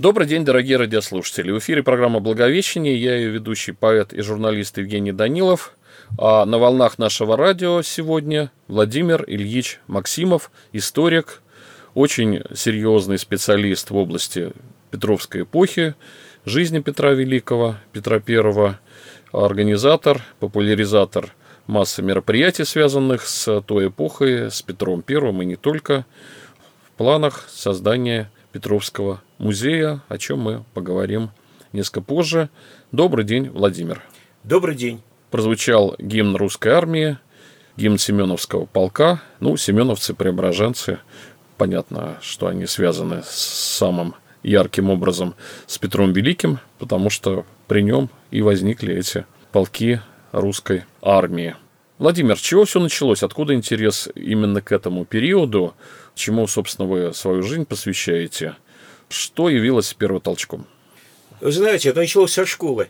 Добрый день, дорогие радиослушатели. В эфире программа «Благовещение». Я ее ведущий, поэт и журналист Евгений Данилов. А на волнах нашего радио сегодня Владимир Ильич Максимов, историк, очень серьезный специалист в области Петровской эпохи, жизни Петра Великого, Петра Первого, организатор, популяризатор массы мероприятий, связанных с той эпохой, с Петром Первым и не только, в планах создания Петровского музея, о чем мы поговорим несколько позже. Добрый день, Владимир. Добрый день. Прозвучал гимн русской армии, гимн Семеновского полка. Семеновцы, преображенцы, понятно, что они связаны с самым ярким образом с Петром Великим, потому что при нем и возникли эти полки русской армии. Владимир, с чего все началось? Откуда интерес именно к этому периоду? Чему, собственно, вы свою жизнь посвящаете? Что явилось первотолчком? Вы знаете, это началось со школы.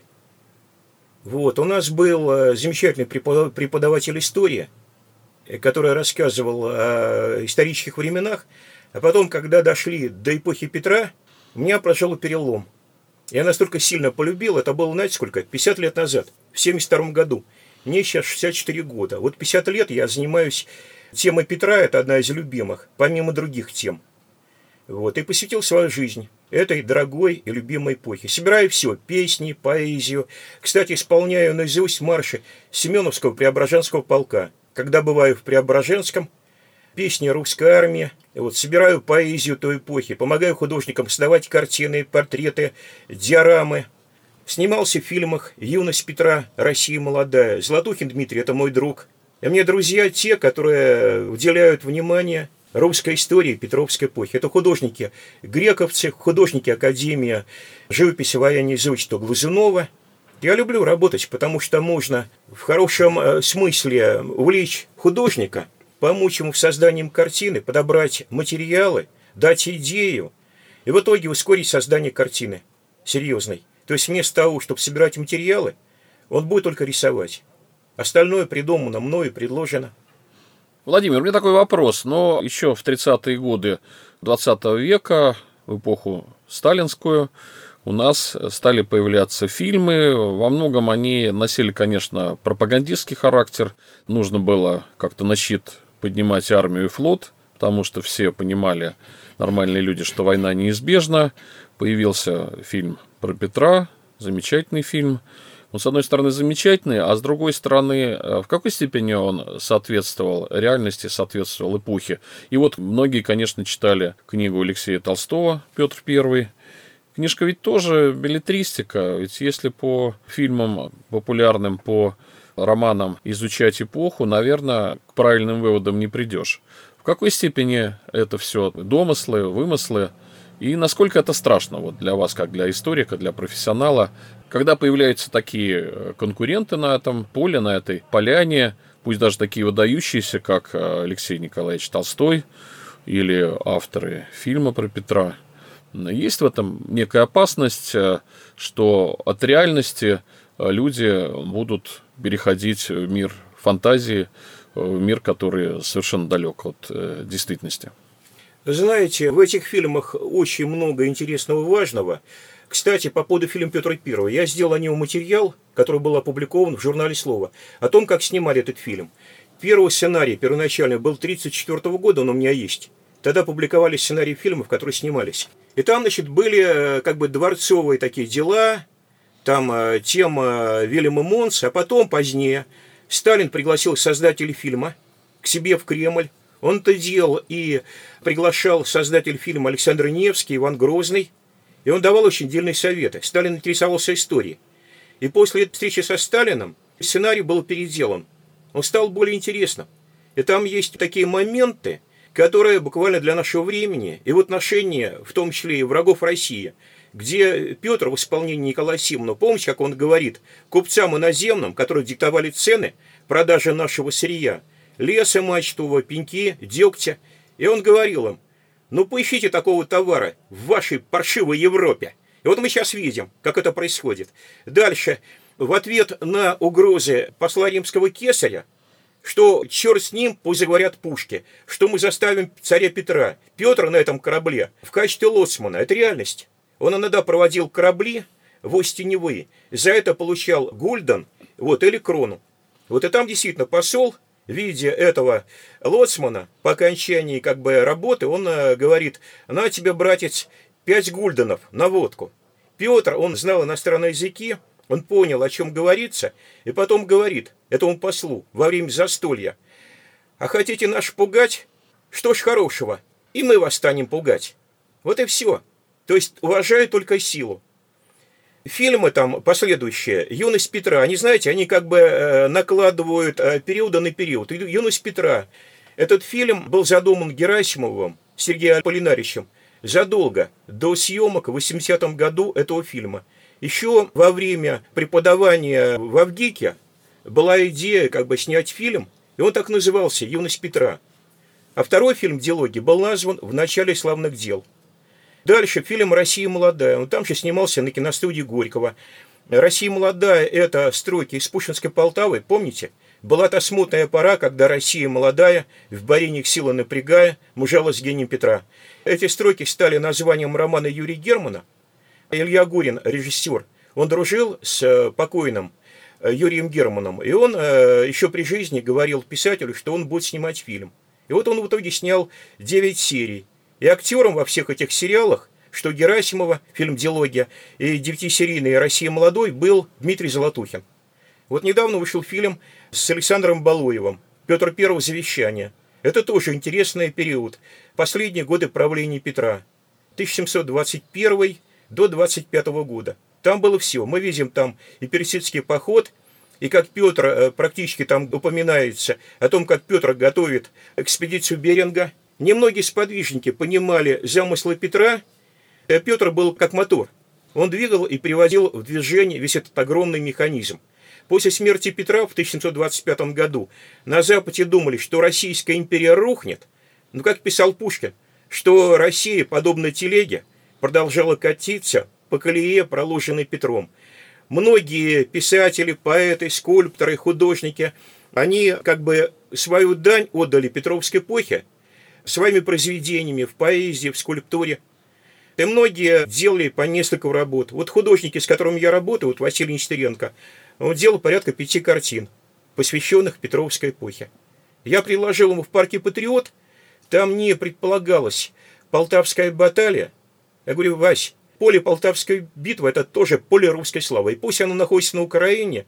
У нас был замечательный преподаватель истории, который рассказывал о исторических временах. А потом, когда дошли до эпохи Петра, у меня прошел перелом. Я настолько сильно полюбил, это было, знаете, сколько? 50 лет назад, в 1972 году. Мне сейчас 64 года. 50 лет я занимаюсь темой Петра, это одна из любимых, помимо других тем. И посвятил свою жизнь этой дорогой и любимой эпохе. Собираю все, песни, поэзию. Кстати, исполняю наизусть марши Семеновского Преображенского полка. Когда бываю в Преображенском, песни русской армии. Собираю поэзию той эпохи, помогаю художникам создавать картины, портреты, диорамы. Снимался в фильмах «Юность Петра», «Россия молодая». Золотухин Дмитрий – это мой друг. И мне друзья те, которые уделяют внимание русской истории Петровской эпохи. Это художники грековцы, художники Академии живописи военного изучества Глазунова. Я люблю работать, потому что можно в хорошем смысле увлечь художника, помочь ему в создании картины, подобрать материалы, дать идею и в итоге ускорить создание картины серьезной. То есть вместо того, чтобы собирать материалы, он будет только рисовать. Остальное придумано мною и предложено. Владимир, у меня такой вопрос. Но еще в 30-е годы 20 века, в эпоху сталинскую, у нас стали появляться фильмы. Во многом они носили, конечно, пропагандистский характер. Нужно было как-то на щит поднимать армию и флот, потому что все понимали, нормальные люди, что война неизбежна. Появился фильм про Петра, замечательный фильм. Он, с одной стороны, замечательный, а с другой стороны, в какой степени он соответствовал реальности, соответствовал эпохе. И многие, конечно, читали книгу Алексея Толстого «Петр I». Книжка ведь тоже беллетристика. Ведь если по фильмам популярным, по романам изучать эпоху, наверное, к правильным выводам не придешь. В какой степени это все домыслы, вымыслы? И насколько это страшно для вас, как для историка, для профессионала, когда появляются такие конкуренты на этом поле, на этой поляне, пусть даже такие выдающиеся, как Алексей Николаевич Толстой или авторы фильма про Петра. Есть в этом некая опасность, что от реальности люди будут переходить в мир фантазии, в мир, который совершенно далек от действительности. Знаете, в этих фильмах очень много интересного и важного. Кстати, по поводу фильма «Петр I». Я сделал о нем материал, который был опубликован в журнале «Слово», о том, как снимали этот фильм. Первый сценарий первоначально был 1934 года, он у меня есть. Тогда публиковали сценарии фильмов, которые снимались. И там, были дворцовые такие дела, там тема Вильяма Монса, а потом, позднее, Сталин пригласил создателей фильма к себе в Кремль. Он это делал и приглашал создатель фильма Александр Невский, Иван Грозный. И он давал очень дельные советы. Сталин интересовался историей. И после этой встречи со Сталином сценарий был переделан. Он стал более интересным. И там есть такие моменты, которые буквально для нашего времени, и в отношении, в том числе и врагов России, где Петр в исполнении Николая Симонова, помните, как он говорит, купцам иноземным, которые диктовали цены продажи нашего сырья, леса мачтового, пеньки, дегтя. И он говорил им, поищите такого товара в вашей паршивой Европе. И мы сейчас видим, как это происходит. Дальше, в ответ на угрозы посла римского кесаря, что черт с ним, пусть заговорят пушки, что мы заставим царя Петра. Петр на этом корабле в качестве лоцмана. Это реальность. Он иногда проводил корабли в устье Невы. За это получал гульден, или крону. И там действительно посол, видя этого лоцмана, по окончании работы, он говорит: на тебе, братец, 5 гульденов на водку. Петр, он знал иностранные языки, он понял, о чем говорится, и потом говорит этому послу во время застолья: а хотите нас пугать? Что ж хорошего, и мы вас станем пугать. Вот и все. То есть уважают только силу. Фильмы там последующие, «Юность Петра», они, знаете, они накладывают периода на период. «Юность Петра». Этот фильм был задуман Герасимовым Сергеем Аполлинаричем задолго до съемок в 80-м году этого фильма. Еще во время преподавания в Авгике была идея снять фильм, и он так назывался «Юность Петра». А второй фильм «Диалоги» был назван «В начале славных дел». Дальше фильм «Россия молодая». Он там же снимался на киностудии Горького. «Россия молодая» — это стройки из Пушкинской Полтавы, помните? Была та смутная пора, когда Россия молодая, в борениях силы напрягая, мужала с гением Петра. Эти стройки стали названием романа Юрия Германа. Илья Гурин, режиссер, он дружил с покойным Юрием Германом, и он еще при жизни говорил писателю, что он будет снимать фильм. И он в итоге снял 9 серий. И актером во всех этих сериалах, что Герасимова, фильм «Диалоги», и 9-серийный «Россия молодой» был Дмитрий Золотухин. Недавно вышел фильм с Александром Балуевым «Петр I. Завещание». Это тоже интересный период. Последние годы правления Петра. 1721 до 25 года. Там было все. Мы видим там и персидский поход, и как Петр практически там упоминается о том, как Петр готовит экспедицию Беринга. Немногие сподвижники понимали замыслы Петра. Петр был как мотор. Он двигал и приводил в движение весь этот огромный механизм. После смерти Петра в 1725 году на Западе думали, что Российская империя рухнет. Но, как писал Пушкин, что Россия, подобно телеге, продолжала катиться по колее, проложенной Петром. Многие писатели, поэты, скульпторы, художники, они свою дань отдали Петровской эпохе своими произведениями в поэзии, в скульптуре. И многие делали по несколько работ. Художники, с которыми я работаю, Василий Нестеренко, он делал порядка 5 картин, посвященных Петровской эпохе. Я предложил ему в парке «Патриот», там не предполагалась Полтавская баталия. Я говорю: Вась, поле Полтавской битвы — это тоже поле русской славы. И пусть оно находится на Украине,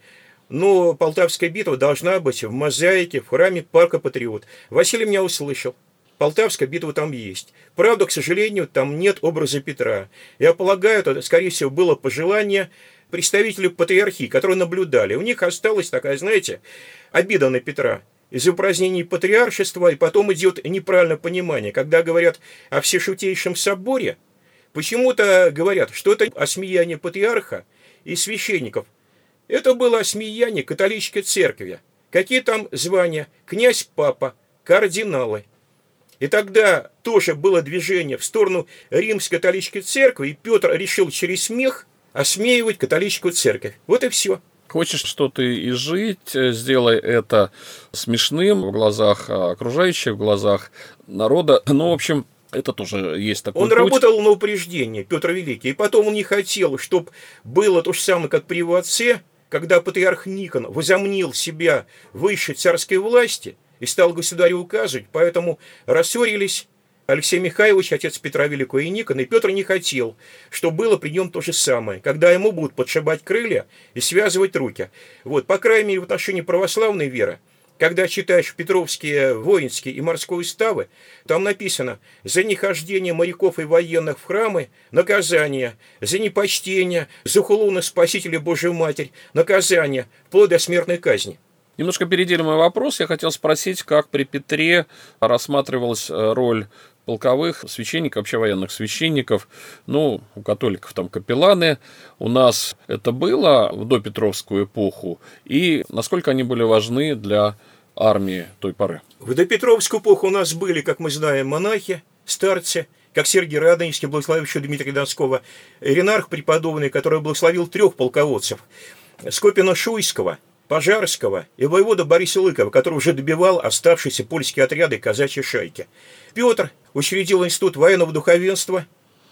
но Полтавская битва должна быть в мозаике, в храме парка «Патриот». Василий меня услышал. Полтавская битва там есть. Правда, к сожалению, там нет образа Петра. Я полагаю, это, скорее всего, было пожелание представителей патриархии, которые наблюдали. У них осталась такая, знаете, обида на Петра из-за упразднений патриаршества, и потом идет неправильное понимание. Когда говорят о Всешутейшем соборе, почему-то говорят, что это осмеяние патриарха и священников. Это было осмеяние католической церкви. Какие там звания? Князь, папа, кардиналы. И тогда тоже было движение в сторону Римской католической церкви, и Петр решил через смех осмеивать католическую церковь. Вот и все. Хочешь что-то изжить, сделай это смешным в глазах окружающих, в глазах народа. В общем, это тоже есть такой Он путь. Работал на упреждение, Петр Великий, и потом он не хотел, чтобы было то же самое, как при его отце, когда патриарх Никон возомнил себя выше царской власти и стал государю указывать, поэтому рассорились Алексей Михайлович, отец Петра Великого, и Никон, и Петр не хотел, чтобы было при нем то же самое, когда ему будут подшибать крылья и связывать руки. По крайней мере, в отношении православной веры, когда читаешь петровские воинские и морские уставы, там написано: за нехождение моряков и военных в храмы – наказание, за непочтение, за хулу на Спасителя Божию Матерь – наказание, вплоть до смертной казни. Немножко переделим мой вопрос. Я хотел спросить, как при Петре рассматривалась роль полковых священников, вообще военных священников. У католиков там капелланы. У нас это было в допетровскую эпоху. И насколько они были важны для армии той поры? В допетровскую эпоху у нас были, как мы знаем, монахи, старцы, как Сергий Радонежский, благословивший Дмитрия Донского, Иринарх преподобный, который благословил 3 полководцев: Скопина-Шуйского, Пожарского и воевода Бориса Лыкова, который уже добивал оставшиеся польские отряды и казачьи шайки. Петр учредил институт военного духовенства,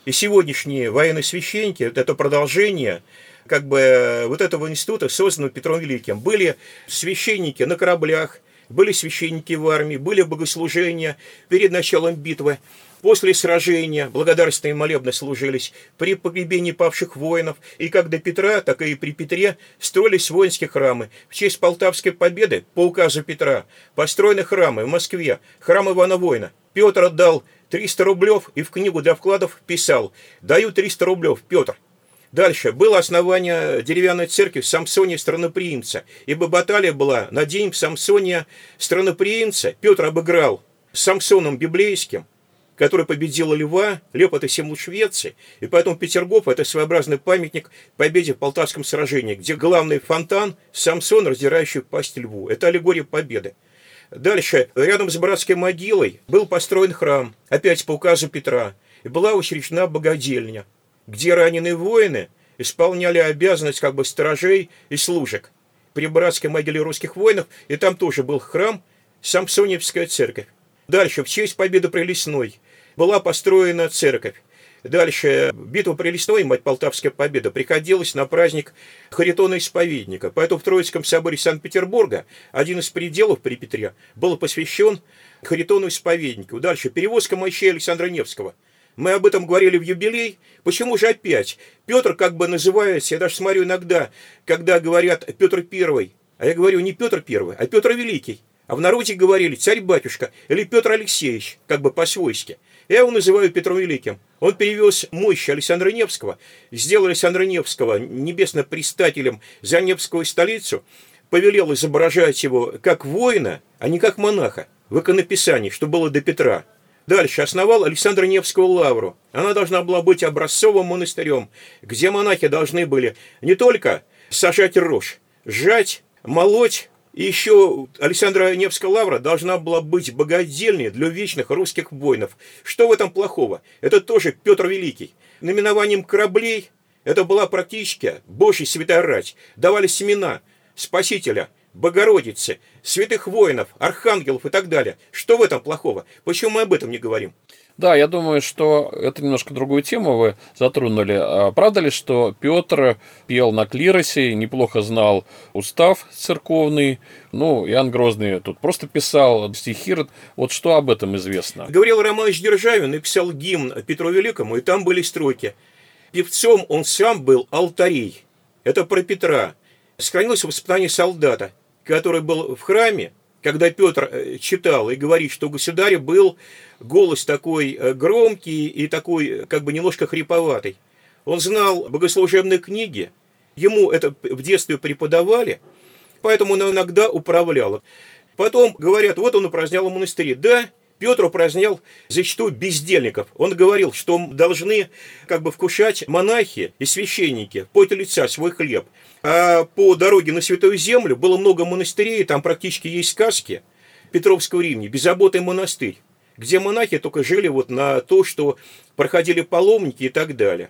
И сегодняшние военные священники – это продолжение как бы вот этого института, созданного Петром Великим. Были священники на кораблях, были священники в армии, были богослужения перед началом битвы, после сражения, благодарственные молебны служились, при погребении павших воинов, и как до Петра, так и при Петре строились воинские храмы. В честь Полтавской победы, по указу Петра, построены храмы в Москве, храм Ивана Воина. Петр отдал 300 рублев и в книгу для вкладов писал: «Даю 300 рублев, Петр». Дальше было основание деревянной церкви в Самсоне Страноприимца, ибо баталия была на день в Самсоне Страноприимца. Петр обыграл Самсоном Библейским, который победил Льва. Лев – это символ Швеции, и поэтому Петергоф – это своеобразный памятник победе в Полтавском сражении, где главный фонтан – Самсон, раздирающий пасть льву. Это аллегория победы. Дальше, рядом с братской могилой был построен храм, опять по указу Петра, и была учреждена богадельня, где раненые воины исполняли обязанность как бы сторожей и служек. При братской могиле русских воинов, и там тоже был храм, Самсоневская церковь. Дальше, в честь победы при Лесной была построена церковь. Дальше, битва при Лесной, мать Полтавская победа, приходилась на праздник Харитона Исповедника. Поэтому в Троицком соборе Санкт-Петербурга один из пределов при Петре был посвящен Харитону Исповеднику. Дальше, перевозка мощей Александра Невского. Мы об этом говорили в юбилей. Почему же опять? Петр как бы называется, я даже смотрю иногда, когда говорят Петр Первый, а я говорю не Петр Первый, а Петр Великий. А в народе говорили царь-батюшка или Петр Алексеевич, как бы по-свойски. Я его называю Петром Великим. Он перевез мощи Александра Невского, сделал Александра Невского небесно-предстателем за Невскую столицу, повелел изображать его как воина, а не как монаха в иконописании, что было до Петра. Дальше основал Александра Невскую лавру. Она должна была быть образцовым монастырем, где монахи должны были не только сажать рожь, сжать, молоть. И еще Александра Невская лавра должна была быть богадельней для вечных русских воинов. Что в этом плохого? Это тоже Петр Великий. Наименованием кораблей это была практически Божья святая рать. Давали семена Спасителя, Богородицы, святых воинов, архангелов и так далее. Что в этом плохого? Почему мы об этом не говорим? Да, я думаю, что это немножко другую тему вы затронули. А правда ли, что Петр пел на клиросе, неплохо знал устав церковный? Ну, Иоанн Грозный тут просто писал стихи. Вот что об этом известно? Гавриил Романович Державин написал гимн Петру Великому, и там были строки. Певцом он сам был Алтарей. Это про Петра. Сохранилось воспоминание солдата, который был в храме, когда Петр читал и говорит, что у государя был голос такой громкий и такой как бы немножко хриповатый. Он знал богослужебные книги, ему это в детстве преподавали, поэтому он иногда управлял. Потом говорят, вот он упразднял в монастыре. Да, Петр упразднял зачастую бездельников. Он говорил, что должны как бы вкушать монахи и священники в поте лица свой хлеб. А по дороге на Святую Землю было много монастырей, там практически есть сказки Петровского времени, беззаботный монастырь, где монахи только жили вот на то, что проходили паломники и так далее.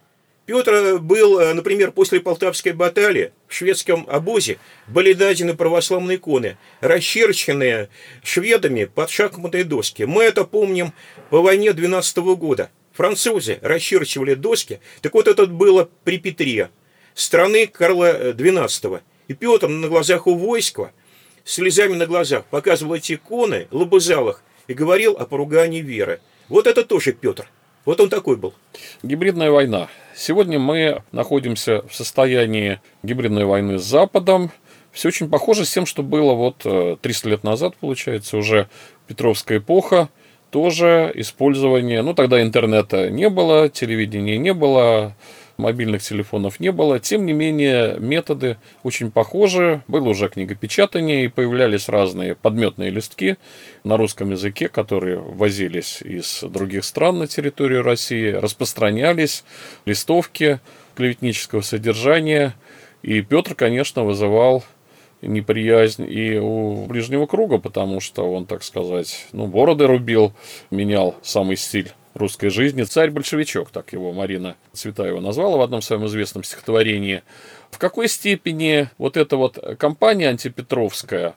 Петр был, например, после Полтавской баталии в шведском обозе были дадены православные иконы, расчерченные шведами под шахматные доски. Мы это помним по войне 12 года. Французы расчерчивали доски, так вот это было при Петре, страны Карла XII. И Петр на глазах у войска, слезами на глазах, показывал эти иконы, лобызал их и говорил о поругании веры. Вот это тоже Петр. Вот он такой был. Гибридная война. Сегодня мы находимся в состоянии гибридной войны с Западом. Все очень похоже с тем, что было вот 300 лет назад, получается, уже Петровская эпоха. Тоже использование, ну тогда интернета не было, телевидения не было, мобильных телефонов не было. Тем не менее, методы очень похожи. Было уже книгопечатание, и появлялись разные подметные листки на русском языке, которые возились из других стран на территорию России, распространялись листовки клеветнического содержания. И Петр, конечно, вызывал неприязнь и у ближнего круга, потому что он, так сказать, бороды рубил, менял самый стиль русской жизни. «Царь-большевичок», так его Марина Цветаева назвала в одном своем известном стихотворении. В какой степени вот эта вот кампания антипетровская,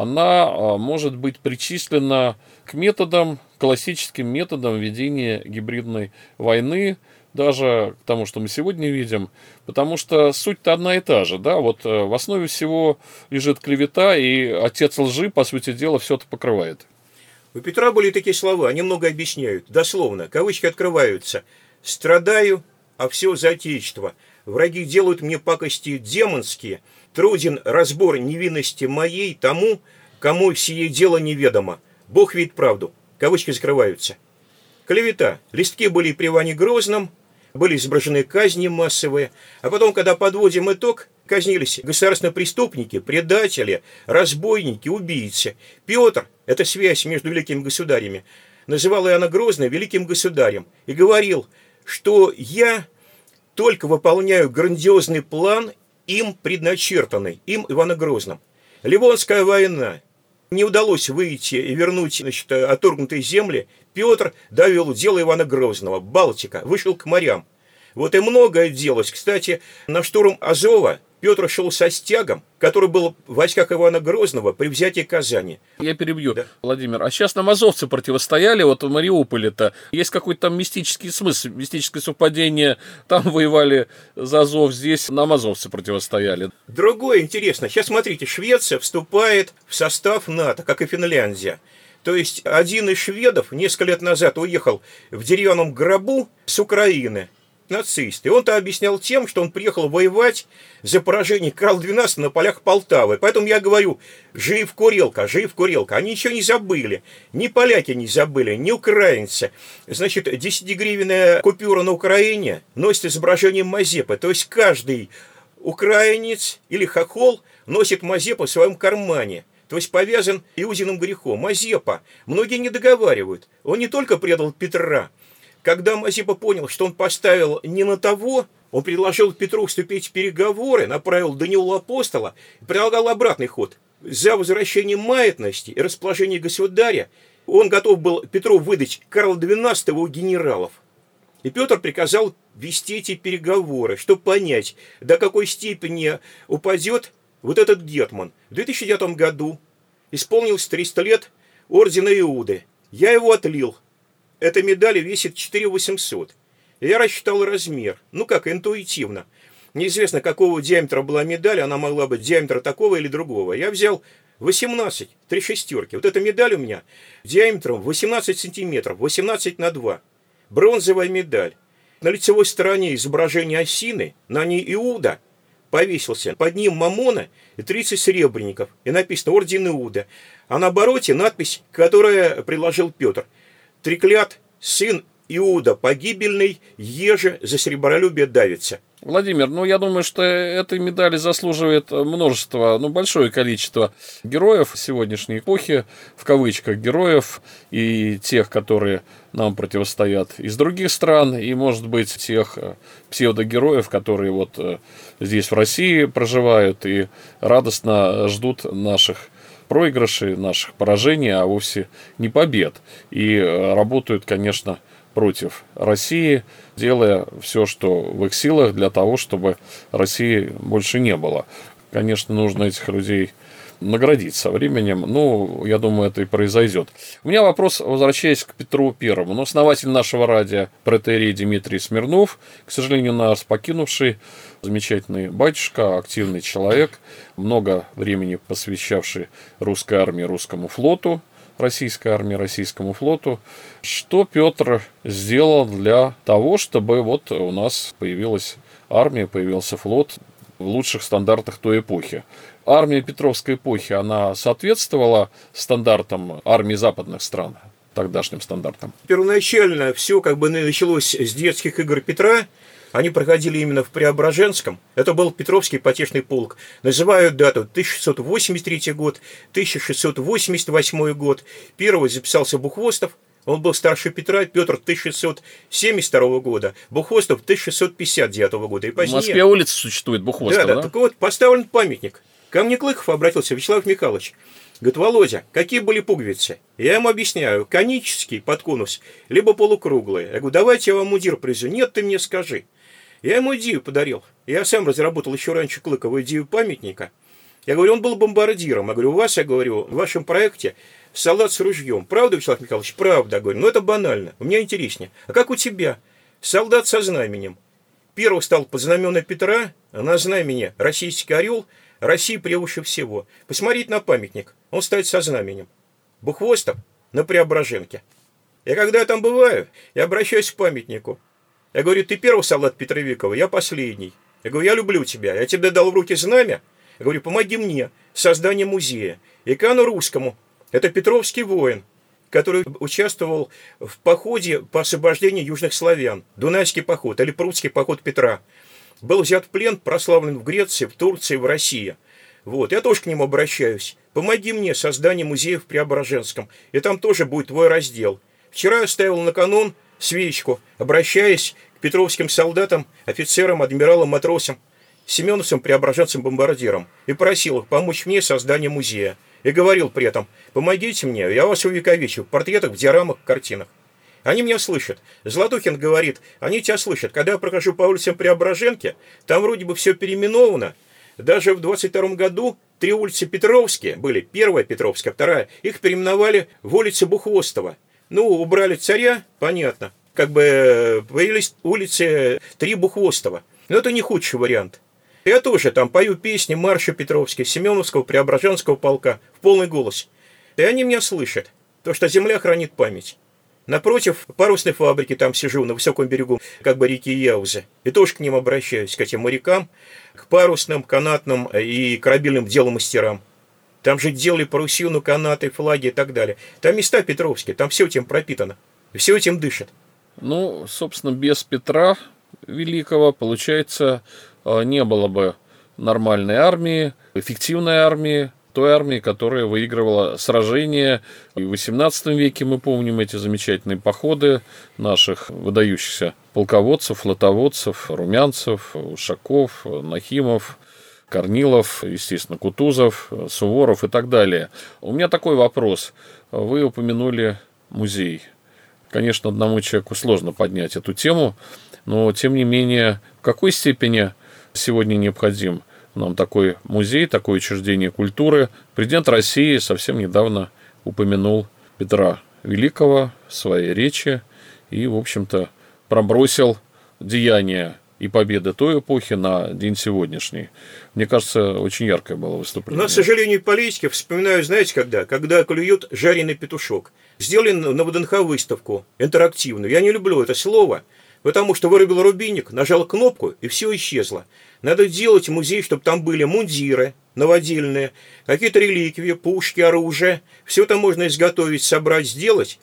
она может быть причислена к методам, классическим методам ведения гибридной войны, даже к тому, что мы сегодня видим, потому что суть-то одна и та же, да, вот в основе всего лежит клевета, и отец лжи, по сути дела, все это покрывает. У Петра были такие слова, они много объясняют. Дословно, кавычки открываются. «Страдаю, а все за отечество. Враги делают мне пакости демонские. Труден разбор невинности моей тому, кому сие дело неведомо. Бог видит правду». Кавычки закрываются. Клевета. Листки были при Иване Грозном, были изображены казни массовые. А потом, когда подводим итог, казнились государственные преступники, предатели, разбойники, убийцы. Петр, это связь между великими государями, называл Иоанна Грозного великим государем и говорил, что я только выполняю грандиозный план, им предначертанный, им Ивана Грозным. Ливонская война. Не удалось выйти и вернуть, отторгнутые земли. Петр довел дело Ивана Грозного. Балтика. Вышел к морям. Вот и многое делалось. Кстати, на штурм Азова Петр шел со стягом, который был в войсках Ивана Грозного при взятии Казани. Я перебью, да. Владимир. А сейчас нам азовцы противостояли, вот в Мариуполе-то. Есть какой-то там мистический смысл, мистическое совпадение. Там воевали за Азов, здесь нам азовцы противостояли. Другое интересно. Сейчас смотрите, Швеция вступает в состав НАТО, как и Финляндия. То есть один из шведов несколько лет назад уехал в деревянном гробу с Украины. Нацисты. Он-то объяснял тем, что он приехал воевать за поражение Карла XII на полях Полтавы. Поэтому я говорю, жив Курилка, жив Курилка. Они ничего не забыли. Ни поляки не забыли, ни украинцы. Значит, 10-гривенная купюра на Украине носит изображение Мазепы. То есть каждый украинец или хохол носит Мазепу в своем кармане. То есть повязан Иудиным грехом. Мазепа. Многие не договаривают. Он не только предал Петра. Когда Мазепа понял, что он поставил не на того, он предложил Петру вступить в переговоры, направил Даниила Апостола и предлагал обратный ход. За возвращение маятности и расположение государя он готов был Петру выдать Карла XII у генералов. И Петр приказал вести эти переговоры, чтобы понять, до какой степени упадет вот этот гетман. В 2009 году исполнилось 300 лет ордена Иуды. Я его отлил. Эта медаль весит 4800. Я рассчитал размер. Ну как, интуитивно. Неизвестно, какого диаметра была медаль. Она могла быть диаметра такого или другого. Я взял 18, 3 шестерки. Вот эта медаль у меня диаметром 18 сантиметров, 18 на 2. Бронзовая медаль. На лицевой стороне изображение осины, на ней Иуда повесился. Под ним Мамона и 30 серебряников. И написано «Орден Иуда». А на обороте надпись, которую предложил Петр. «Треклят, сын Иуда погибельный, еже за серебролюбие давится». Владимир, я думаю, что этой медали заслуживает множество, большое количество героев сегодняшней эпохи, в кавычках героев, и тех, которые нам противостоят из других стран, и, может быть, тех псевдогероев, которые вот здесь в России проживают и радостно ждут наших проигрышей, наших поражений, а вовсе не побед. И работают, конечно, против России, делая все, что в их силах для того, чтобы России больше не было. Конечно, нужно этих людей наградить со временем. Я думаю, это и произойдет. У меня вопрос, возвращаясь к Петру Первому. Основатель нашего радио протоиерей Дмитрий Смирнов, к сожалению, нас покинувший, замечательный батюшка, активный человек, много времени посвящавший русской армии, русскому флоту, российской армии, российскому флоту. Что Петр сделал для того, чтобы вот у нас появилась армия, появился флот в лучших стандартах той эпохи? Армия Петровской эпохи, она соответствовала стандартам армии западных стран, тогдашним стандартам? Первоначально все началось с детских игр Петра. Они проходили именно в Преображенском. Это был Петровский потешный полк. Называют дату 1683 год, 1688 год. Первый записался Бухвостов. Он был старше Петра. Петр 1672 года. Бухвостов 1659 года. И позднее... В Москве улица существует Бухвостов, да? Так вот, поставлен памятник. Ко мне Клыков обратился: Вячеслав Михайлович, говорит, Володя, какие были пуговицы? Я ему объясняю: конический под конус, либо полукруглые. Я говорю, давайте я вам мундир привезу. Нет, ты мне скажи. Я ему идею подарил. Я сам разработал еще раньше Клыкова идею памятника. Я говорю, он был бомбардиром. Я говорю, у вас, в вашем проекте солдат с ружьем. Правда, Вячеслав Михайлович? Правда. Я говорю, это банально. У меня интереснее. А как у тебя? Солдат со знаменем. Первый стал под знамена Петра, а на знамени российский орел, Россия превыше всего. Посмотрите на памятник. Он стоит со знаменем. Бухвостов на Преображенке. Я когда там бываю, я обращаюсь к памятнику. Я говорю, ты первый солдат Петровикова, я последний. Я говорю, я люблю тебя. Я тебе дал в руки знамя. Я говорю, помоги мне с созданием музея. И Икану Русскому. Это Петровский воин, который участвовал в походе по освобождению южных славян. Дунайский поход или прусский поход Петра. Был взят в плен, прославлен в Греции, в Турции, в России. Вот, я тоже к нему обращаюсь. Помоги мне с созданием музея в Преображенском. И там тоже будет твой раздел. Вчера я ставил на канон свечку, обращаясь к петровским солдатам, офицерам, адмиралам, матросам, семеновцам, преображенцам, бомбардирам. И просил их помочь мне с созданием музея. И говорил при этом, помогите мне, я вас увековечу в портретах, в диорамах, в картинах. Они меня слышат. Золотухин говорит, они тебя слышат. Когда я прохожу по улицам Преображенки, там вроде бы все переименовано. Даже в 22 году 3 улицы Петровские были. Первая Петровская, вторая. Их переименовали в улицы Бухвостова. Ну, убрали царя, понятно. Как бы появились улицы 3 Бухвостова. Но это не худший вариант. Я тоже там пою песни, марши Петровские, Семеновского, Преображенского полка в полный голос. И они меня слышат. То, что земля хранит память. Напротив парусной фабрики там сижу, на высоком берегу, как бы реки Яузы. И тоже к ним обращаюсь, к этим морякам, к парусным, канатным и корабельным деломастерам. Там же делали парусину, канаты, флаги и так далее. Там места Петровские, там все этим пропитано. Все этим дышит. Ну, собственно, без Петра Великого, получается, не было бы нормальной армии, эффективной армии, той армии, которая выигрывала сражения. И в XVIII веке мы помним эти замечательные походы наших выдающихся полководцев, флотоводцев, Румянцев, Ушаков, Нахимов, Корнилов, естественно, Кутузов, Суворов и так далее. У меня такой вопрос. Вы упомянули музей. Конечно, одному человеку сложно поднять эту тему, но, тем не менее, в какой степени сегодня необходим нам такой музей, такое учреждение культуры? Президент России совсем недавно упомянул Петра Великого в своей речи и, в общем-то, пробросил деяния и победы той эпохи на день сегодняшний. Мне кажется, очень яркое было выступление. Но, к сожалению, политики вспоминаю, знаете, когда клюют жареный петушок. Сделали на ВДНХ выставку интерактивную. Я не люблю это слово, потому что вырубил рубильник, нажал кнопку, и все исчезло. Надо делать музей, чтобы там были мундиры новодельные, какие-то реликвии, пушки, оружие. Все это можно изготовить, собрать, сделать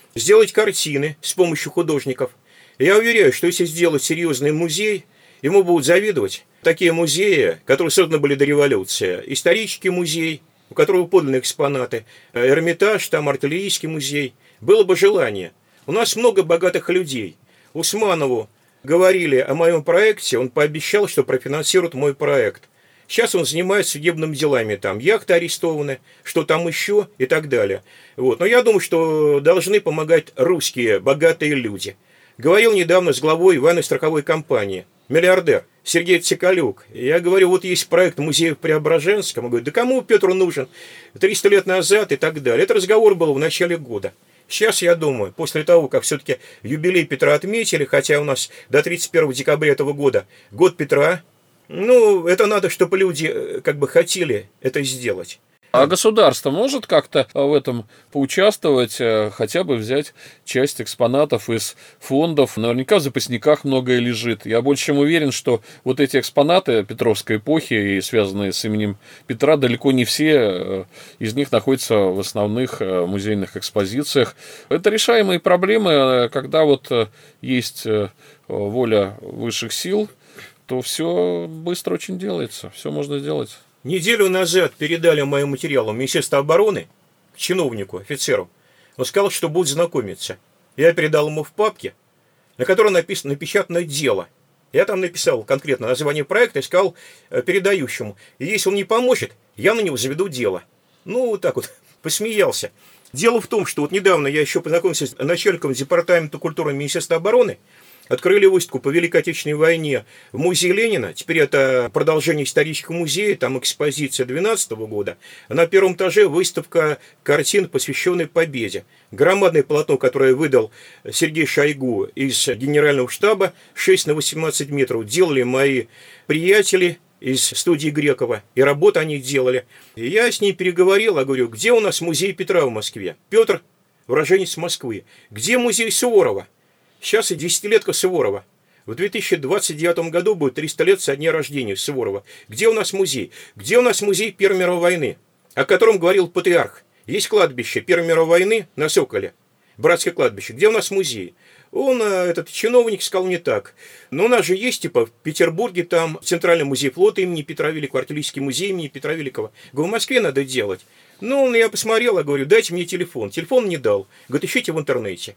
картины с помощью художников. Я уверяю, что если сделать серьезный музей, ему будут завидовать такие музеи, которые созданы были до революции. Исторический музей, у которого подлинные экспонаты, Эрмитаж, там артиллерийский музей. Было бы желание. У нас много богатых людей. Усманову говорили о моем проекте, он пообещал, что профинансирует мой проект. Сейчас он занимается судебными делами, там яхты арестованы, что там еще и так далее. Вот. Но я думаю, что должны помогать русские богатые люди. Говорил недавно с главой военной страховой компании, миллиардер Сергей Цикалюк. Я говорю, вот есть проект музея в Преображенском. Он говорит, да кому Петру нужен? 300 лет назад и так далее. Это разговор был в начале года. Сейчас, я думаю, после того, как все-таки юбилей Петра отметили, хотя у нас до 31 декабря этого года год Петра, ну, это надо, чтобы люди как бы хотели это сделать. А государство может как-то в этом поучаствовать, хотя бы взять часть экспонатов из фондов? Наверняка в запасниках многое лежит. Я больше чем уверен, что вот эти экспонаты Петровской эпохи и связанные с именем Петра, далеко не все из них находятся в основных музейных экспозициях. Это решаемые проблемы, когда вот есть воля высших сил, то все быстро очень делается, все можно сделать. Неделю назад передали мои материалы в Министерство обороны к чиновнику, офицеру. Он сказал, что будет знакомиться. Я передал ему в папке, на которой написано «Напечатанное дело». Я там написал конкретно название проекта и сказал передающему. И если он не поможет, я на него заведу дело. Ну, вот так вот, посмеялся. Дело в том, что вот недавно я еще познакомился с начальником департамента культуры Министерства обороны. Открыли выставку по Великой Отечественной войне в музее Ленина. Теперь это продолжение исторического музея, там экспозиция 2012 года. На первом этаже выставка картин, посвященной победе. Громадное полотно, которое выдал Сергей Шойгу из Генерального штаба, 6 на 18 метров, делали мои приятели из студии Грекова, и работу они делали. И я с ней переговорил, я говорю, где у нас музей Петра в Москве? Петр, уроженец Москвы. Где музей Суворова? Сейчас и десятилетка Суворова. В 2029 году будет 300 лет со дня рождения Суворова. Где у нас музей? Где у нас музей Первой мировой войны, о котором говорил патриарх? Есть кладбище Первой мировой войны на Соколе, братское кладбище. Где у нас музей? Он, этот чиновник, сказал не так. Но у нас же есть, типа, в Петербурге там Центральный музей флота имени Петра Великого, Артиллерийский музей имени Петра Великого. Говорю, в Москве надо делать. Ну, я посмотрел, я говорю, дайте мне телефон. Телефон не дал. Говорит, ищите в интернете.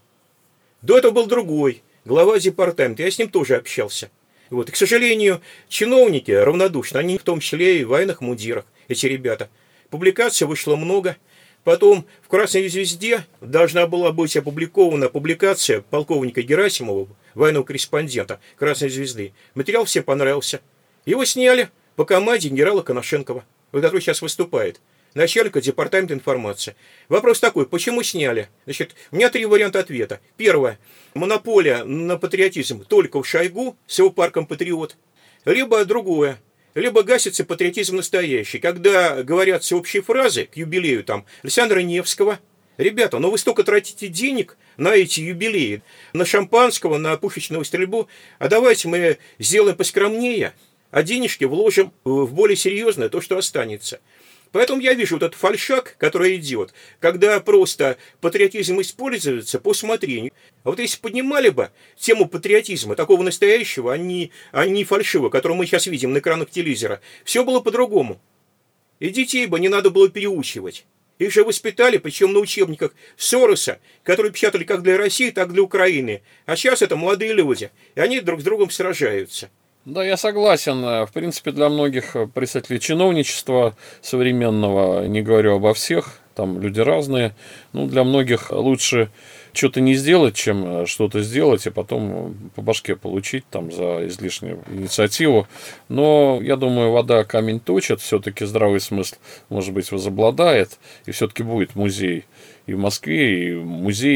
До этого был другой, глава департамента, я с ним тоже общался. Вот. И, к сожалению, чиновники равнодушны, они в том числе и в военных мундирах, эти ребята. Публикаций вышло много. Потом в «Красной звезде» должна была быть опубликована публикация полковника Герасимова, военного корреспондента «Красной звезды». Материал всем понравился. Его сняли по команде генерала Коношенкова, который сейчас выступает. Начальника департамента информации. Вопрос такой, почему сняли? Значит, у меня 3 варианта ответа. Первое. Монополия на патриотизм только у Шойгу с его парком «Патриот». Либо другое. Либо гасится патриотизм настоящий. Когда говорят всеобщие фразы к юбилею там Александра Невского. Ребята, ну вы столько тратите денег на эти юбилеи, на шампанского, на пушечную стрельбу. А давайте мы сделаем поскромнее, а денежки вложим в более серьезное, то, что останется. Поэтому я вижу вот этот фальшак, который идет, когда просто патриотизм используется по усмотрению. А вот если поднимали бы тему патриотизма, такого настоящего, а не фальшивого, который мы сейчас видим на экранах телевизора, все было по-другому. И детей бы не надо было переучивать. Их же воспитали, причем на учебниках Сороса, которые печатали как для России, так и для Украины. А сейчас это молодые люди, и они друг с другом сражаются. Да, я согласен. В принципе, для многих представителей чиновничества современного, не говорю обо всех, там люди разные, ну, для многих лучше что-то не сделать, чем что-то сделать, и потом по башке получить там за излишнюю инициативу. Но, я думаю, вода камень точит, все-таки здравый смысл, может быть, возобладает, и все-таки будет музей и в Москве, и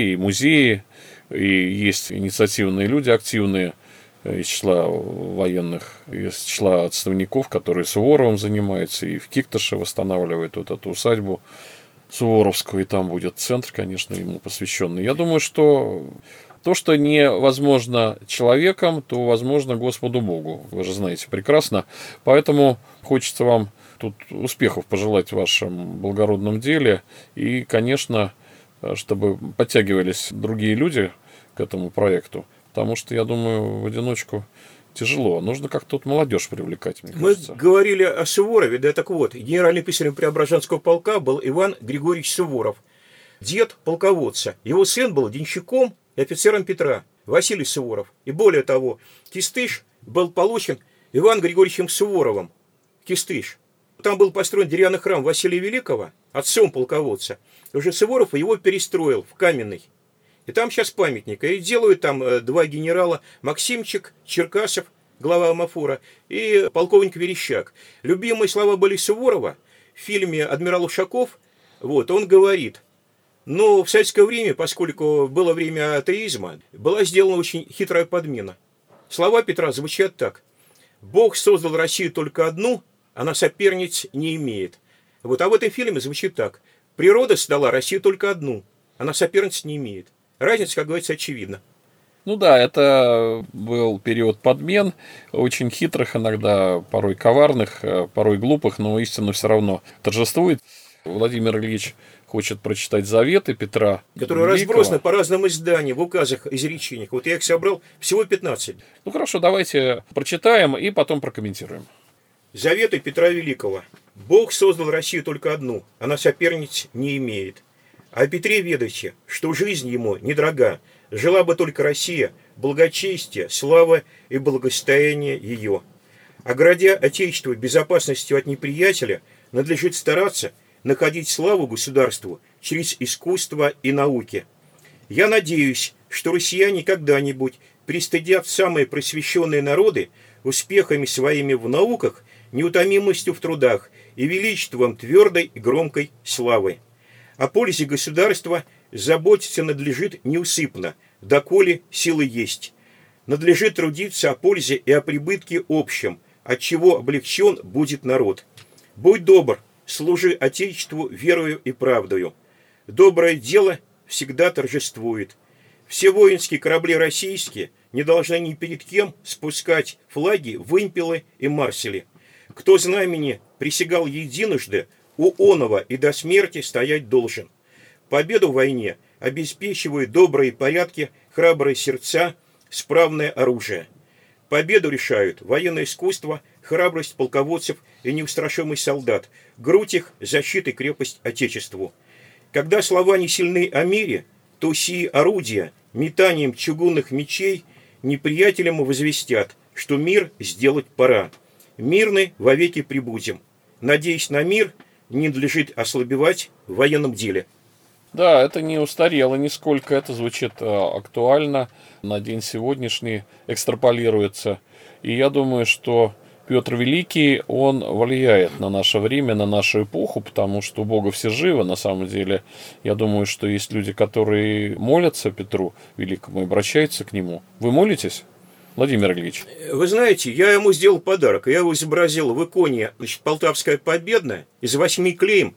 музеи, и есть инициативные люди активные, из числа военных, из числа отставников, которые Суворовым занимаются, и в Кикташе восстанавливают вот эту усадьбу Суворовскую, и там будет центр, конечно, ему посвященный. Я думаю, что то, что невозможно человеком, то возможно Господу Богу. Вы же знаете прекрасно. Поэтому хочется вам тут успехов пожелать в вашем благородном деле. И, конечно, чтобы подтягивались другие люди к этому проекту. Потому что, я думаю, в одиночку тяжело. Нужно как-то тут молодежь привлекать, мне кажется. Мы говорили о Суворове, да, так вот, генеральным писарем Преображенского полка был Иван Григорьевич Суворов, дед полководца. Его сын был денщиком и офицером Петра, Василий Суворов. И более того, Кистыш был получен Иваном Григорьевичем Суворовым. Кистыш. Там был построен деревянный храм Василия Великого, отцом полководца. И уже Суворов его перестроил в каменный. И там сейчас памятник. И делают там 2 генерала: Максимчик, Черкасов, глава Амафора, и полковник Верещак. Любимые слова были Суворова в фильме «Адмирал Ушаков». Вот, он говорит, но в советское время, поскольку было время атеизма, была сделана очень хитрая подмена. Слова Петра звучат так: «Бог создал Россию только одну, она соперниц не имеет». Вот, а в этом фильме звучит так: «Природа создала Россию только одну, она соперниц не имеет». Разница, как говорится, очевидна. Ну да, это был период подмен, очень хитрых иногда, порой коварных, порой глупых, но истина все равно торжествует. Владимир Ильич хочет прочитать заветы Петра которые Великого. разбросаны по разным изданиям, в указах, изречениях. Вот я их собрал всего 15. Ну хорошо, давайте прочитаем и потом прокомментируем. Заветы Петра Великого. Бог создал Россию только одну, она соперниц не имеет. О Петре ведайте, что жизнь ему недорога, Жила бы только Россия, благочестие, слава и благосостояние ее. Оградя Отечество безопасностью от неприятеля, надлежит стараться находить славу государству через искусство и науки. Я надеюсь, что россияне когда-нибудь пристыдят самые просвещенные народы успехами своими в науках, неутомимостью в трудах и величеством твердой и громкой славы. О пользе государства заботиться надлежит неусыпно, доколе силы есть. Надлежит трудиться о пользе и о прибытке общем, от чего облегчен будет народ. Будь добр, служи Отечеству верою и правдою. Доброе дело всегда торжествует. Все воинские корабли российские не должны ни перед кем спускать флаги, вымпелы и марсели. Кто знамени присягал единожды, у оного и до смерти стоять должен. Победу в войне обеспечивают добрые порядки, храбрые сердца, справное оружие. Победу решают военное искусство, храбрость полководцев и неустрашимый солдат, грудь их, защита и крепость Отечеству. Когда слова не сильны о мире, то сии орудия метанием чугунных мечей неприятелям возвестят, что мир сделать пора. Мирны вовеки прибудем. Надеясь на мир, не надлежит ослабевать в военном деле. Да, это не устарело нисколько, это звучит актуально, на день сегодняшний экстраполируется. И я думаю, что Петр Великий, он влияет на наше время, на нашу эпоху, потому что у Бога все живо, на самом деле. Я думаю, что есть люди, которые молятся Петру Великому и обращаются к нему. Вы молитесь, Владимир Ильич? Вы знаете, я ему сделал подарок. Я его изобразил в иконе, Полтавская Победная, из 8 клеем,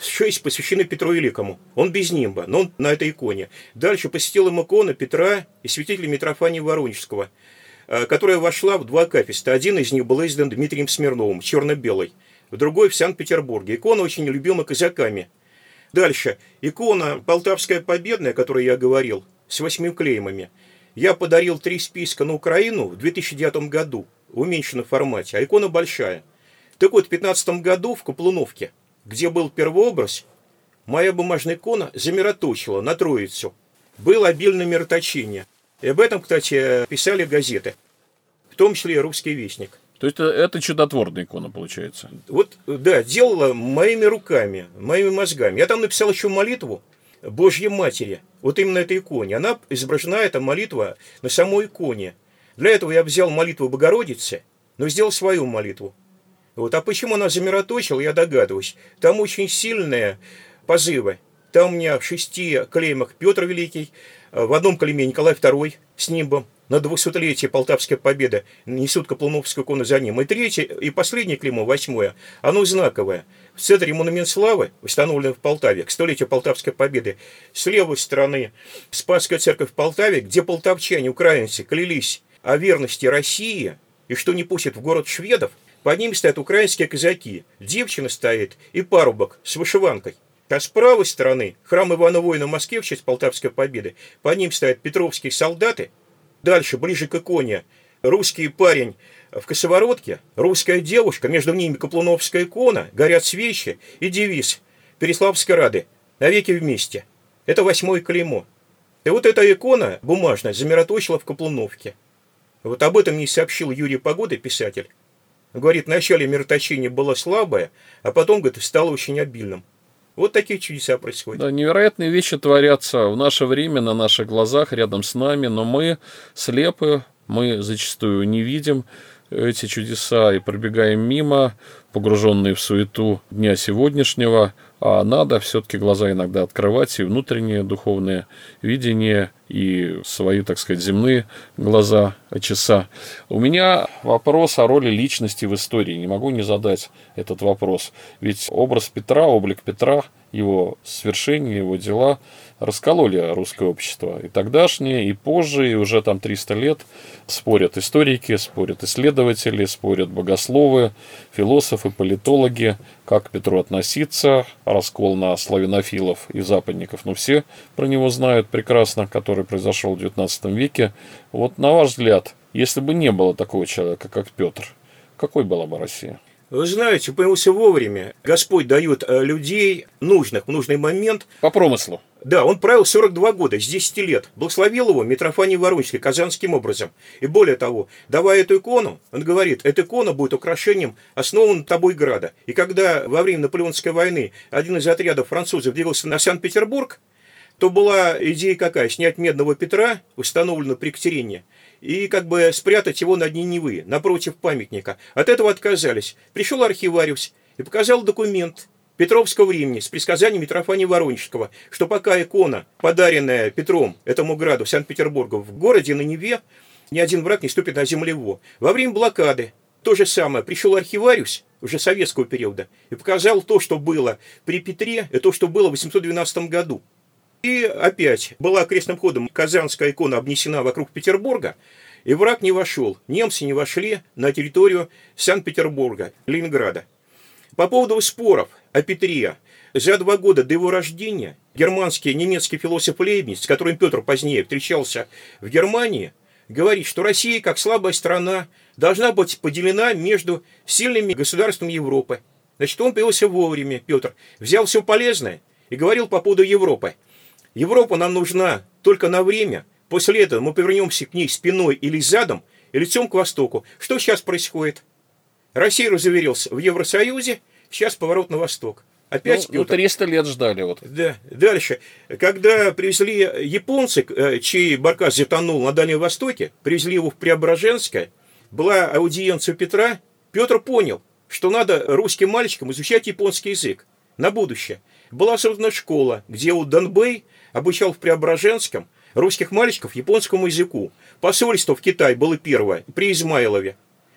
6 посвящены Петру Великому. Он без нимба, но он на этой иконе. Дальше посетил им икону Петра и святителя Митрофания Воронежского, которая вошла в 2 акафиста. Один из них был издан Дмитрием Смирновым, черно-белый, другой в Санкт-Петербурге. Икона очень любима казаками. Дальше, икона Полтавская Победная, о которой я говорил, с 8 клеймами. Я подарил 3 списка на Украину в 2009 году, в уменьшенном формате, а икона большая. Так вот, в 2015 году в Каплуновке, где был первообраз, моя бумажная икона замироточила на Троицу. Было обильное мироточение. И об этом, кстати, писали газеты, в том числе и «Русский вестник». То есть это чудотворная икона, получается? Вот, да, делала моими руками, моими мозгами. Я там написал еще молитву Божьей Матери, вот именно этой иконе. Она изображена, эта молитва, на самой иконе. Для этого я взял молитву Богородицы, но сделал свою молитву. Вот. А почему она замироточила, я догадываюсь. Там очень сильные позывы. Там у меня в 6 клеймах Петр Великий, в одном клейме Николай II с нимбом. На 200-летие Полтавской Победы несут Каплуновскую икону за ним. И 3-е, и последнее клеймо, 8-е, оно знаковое. В центре монумент славы, установленный в Полтаве, к 100-летию Полтавской Победы. С левой стороны Спасская церковь в Полтаве, где полтавчане, украинцы, клялись о верности России и что не пустят в город шведов. Под ними стоят украинские казаки. Девчина стоит и парубок с вышиванкой. А с правой стороны храм Ивана Воина в Москве в честь Полтавской Победы. Под ним стоят петровские солдаты. Дальше, ближе к иконе, русский парень в косоворотке, русская девушка, между ними Каплуновская икона, горят свечи и девиз Переславской Рады «Навеки вместе». Это 8-е клеймо. И вот эта икона бумажная замироточила в Каплуновке. Вот об этом мне сообщил Юрий Погода, писатель. Он говорит, вначале мироточение было слабое, а потом, говорит, стало очень обильным. Вот такие чудеса происходят. Да, невероятные вещи творятся в наше время, на наших глазах, рядом с нами, но мы слепы, мы зачастую не видим эти чудеса и пробегаем мимо, погруженные в суету дня сегодняшнего, а надо все-таки глаза иногда открывать, и внутреннее духовное видение, и свои, так сказать, земные глаза, часа. У меня вопрос о роли личности в истории. Не могу не задать этот вопрос. Ведь образ Петра, облик Петра, его свершения, его дела раскололи русское общество. И тогдашнее, и позже, и уже там 300 лет спорят историки, спорят исследователи, спорят богословы, философы, политологи, как к Петру относиться, раскол на славянофилов и западников. Ну, все про него знают прекрасно, который произошел в XIX веке. Вот на ваш взгляд, если бы не было такого человека, как Петр, какой была бы Россия? Вы знаете, появился вовремя. Господь дает людей нужных в нужный момент. По промыслу. Да, он правил 42 года, с 10 лет. Благословил его Митрофаний Воронежский казанским образом. И более того, давая эту икону, он говорит, эта икона будет украшением основанного тобой града. И когда во время Наполеонской войны один из отрядов французов двигался на Санкт-Петербург, то была идея какая? Снять медного Петра, установленного при Екатерине, и как бы спрятать его на дне Невы, напротив памятника. От этого отказались. Пришел архивариус и показал документ Петровского времени с предсказанием Митрофания Воронежского, что пока икона, подаренная Петром этому граду Санкт-Петербургу в городе на Неве, ни один враг не ступит на землю его. Во время блокады то же самое. Пришел архивариус уже советского периода и показал то, что было при Петре, и то, что было в 812 году. И опять была крестным ходом казанская икона обнесена вокруг Петербурга, и враг не вошел, немцы не вошли на территорию Санкт-Петербурга, Ленинграда. По поводу споров о Петре, за 2 года до его рождения германский немецкий философ Лейбниц, с которым Петр позднее встречался в Германии, говорит, что Россия, как слабая страна, должна быть поделена между сильными государствами Европы. Значит, он появился вовремя, Петр, взял все полезное и говорил по поводу Европы. Европа нам нужна только на время. После этого мы повернемся к ней спиной или задом, и лицом к востоку. Что сейчас происходит? Россия разуверилась в Евросоюзе, сейчас поворот на восток. Опять ну 300 лет ждали. Вот. Да. Дальше. Когда привезли японцы, чей баркас затонул на Дальнем Востоке, привезли его в Преображенское, была аудиенция Петра, Петр понял, что надо русским мальчикам изучать японский язык на будущее. Была создана школа, где у Донбэй обучал в Преображенском русских мальчиков японскому языку. Посольство в Китае было первое, при Измайлове.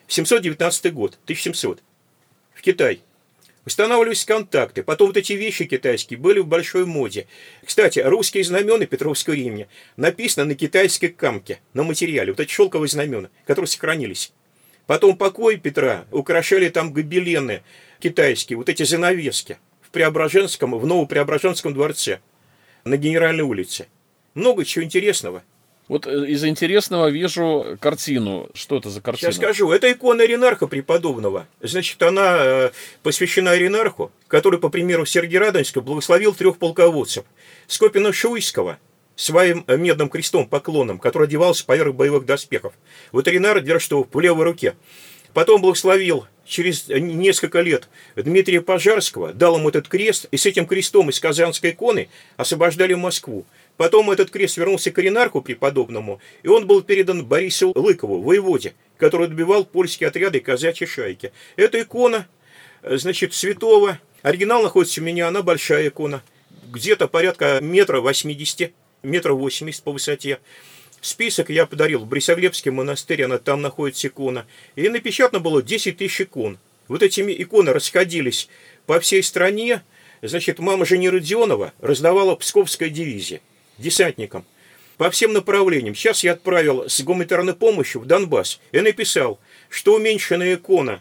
719 год, 1700. В Китай. Устанавливались контакты. Потом вот эти вещи китайские были в большой моде. Кстати, русские знамена Петровского времени написаны на китайской камке, на материале. Вот эти шелковые знамена, которые сохранились. Потом покой Петра украшали там гобелены китайские, вот эти занавески в Преображенском, в Новопреображенском дворце на Генеральной улице. Много чего интересного. Вот из интересного вижу картину. Что это за картина? Сейчас скажу. Это икона Ренарха преподобного. Значит, она посвящена Ренарху, который, по примеру Сергия Радонежского, благословил 3 полководцев. Скопина-Шуйского своим медным крестом, поклоном, который одевался поверх боевых доспехов. Вот Ренар держит его в левой руке. Потом благословил через несколько лет Дмитрия Пожарского, дал ему этот крест, и с этим крестом из Казанской иконы освобождали Москву. Потом этот крест вернулся к Ренарху преподобному, и он был передан Борису Лыкову, воеводе, который отбивал польские отряды и казачьи шайки. Эта икона, значит, святого. Оригинал находится у меня, она большая икона, где-то порядка 1,80 м, 1,80 м по высоте. Список я подарил в Борисоглебский монастырь, она там находится икона. И напечатано было 10 000 икон. Вот эти иконы расходились по всей стране. Значит, мама Жени Родионова раздавала Псковская дивизия десантникам по всем направлениям. Сейчас я отправил с гуманитарной помощью в Донбасс и написал, что уменьшенная икона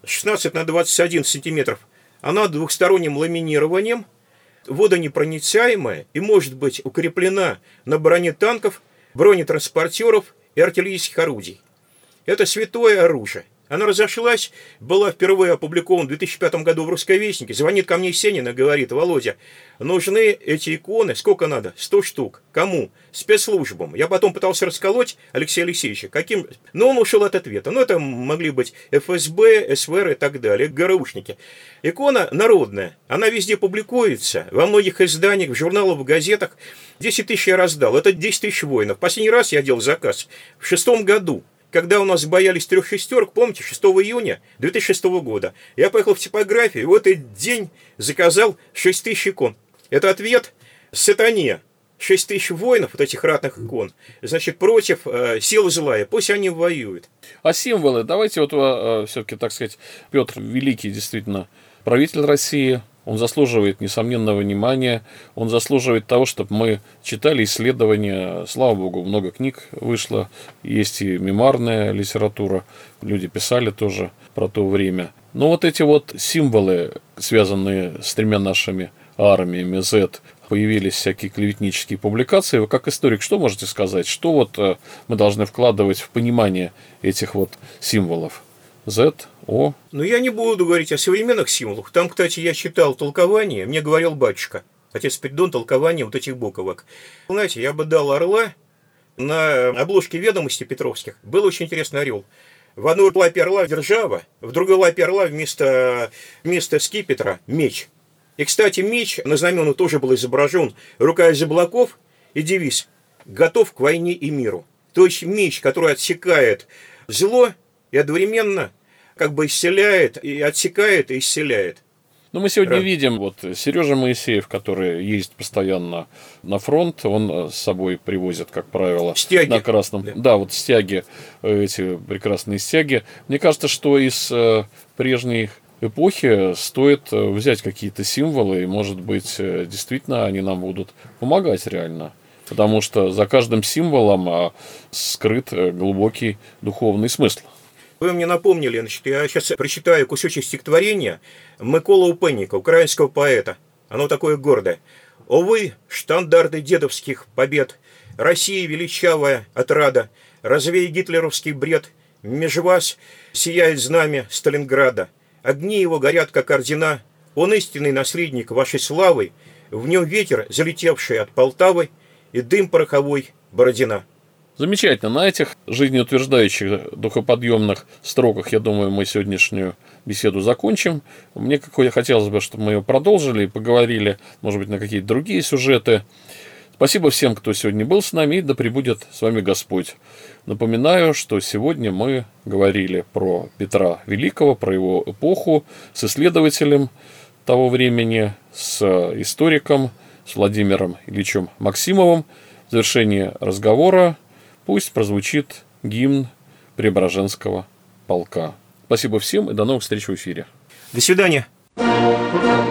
16 на 21 сантиметров, она двухсторонним ламинированием, водонепроницаемая и может быть укреплена на броне танков, бронетранспортеров и артиллерийских орудий. Это святое оружие. Она разошлась, была впервые опубликована в 2005 году в «Русской вестнике». Звонит ко мне Сенин и говорит: Володя, нужны эти иконы, сколько надо? 100 штук. Кому? Спецслужбам. Я потом пытался расколоть Алексея Алексеевича. Каким? Но он ушел от ответа. Это могли быть ФСБ, СВР и так далее, ГРУшники. Икона народная. Она везде публикуется, во многих изданиях, в журналах, в газетах. 10 000 я раздал. Это 10 000 воинов. Последний раз я делал заказ в 2006 году. Когда у нас боялись 3 шестерок, помните, 6 июня 2006 года, я поехал в типографию, и в этот день заказал 6 000 икон. Это ответ сатане. 6 000 воинов, вот этих ратных икон, значит, против силы злая. Пусть они воюют. А символы? Давайте все-таки, так сказать, Петр Великий действительно правитель России. Он заслуживает несомненного внимания, он заслуживает того, чтобы мы читали исследования. Слава богу, много книг вышло, есть и мемуарная литература, люди писали тоже про то время. Но вот эти вот символы, связанные с 3 нашими армиями Z, появились всякие клеветнические публикации. Вы как историк что можете сказать? Что вот мы должны вкладывать в понимание этих вот символов? Z, O. Но я не буду говорить о современных символах. Там, кстати, я читал толкование, мне говорил батюшка. отец Спиридон, толкование вот этих буковок. Знаете, я бы дал орла. На обложке «Ведомостей» петровских был очень интересный орел. В одной лапе орла держава, в другой лапе орла вместо скипетра меч. И, кстати, меч на знамену тоже был изображен. Рука из облаков и девиз «Готов к войне и миру». То есть меч, который отсекает зло и одновременно как бы исцеляет, и отсекает, и исцеляет. Ну, мы сегодня видим, вот Сережа Моисеев, который ездит постоянно на фронт, он с собой привозит, как правило, стяги. На красном. Да, вот стяги, эти прекрасные стяги. Мне кажется, что из прежней эпохи стоит взять какие-то символы, и, может быть, действительно они нам будут помогать реально. Потому что за каждым символом скрыт глубокий духовный смысл. Вы мне напомнили, значит, я сейчас прочитаю кусочек стихотворения Миколи Упенника, украинского поэта. Оно такое гордое. «О вы, штандарты дедовских побед, Россия величавая отрада, развей гитлеровский бред, меж вас сияет знамя Сталинграда, огни его горят, как ордена, он истинный наследник вашей славы, в нем ветер, залетевший от Полтавы, и дым пороховой Бородина». Замечательно. На этих жизнеутверждающих, духоподъемных строках, я думаю, мы сегодняшнюю беседу закончим. Мне хотелось бы, чтобы мы ее продолжили и поговорили, может быть, на какие-то другие сюжеты. Спасибо всем, кто сегодня был с нами, и да пребудет с вами Господь. Напоминаю, что сегодня мы говорили про Петра Великого, про его эпоху, с исследователем того времени, с историком, с Владимиром Ильичем Максимовым. В завершении разговора пусть прозвучит гимн Преображенского полка. Спасибо всем и до новых встреч в эфире. До свидания.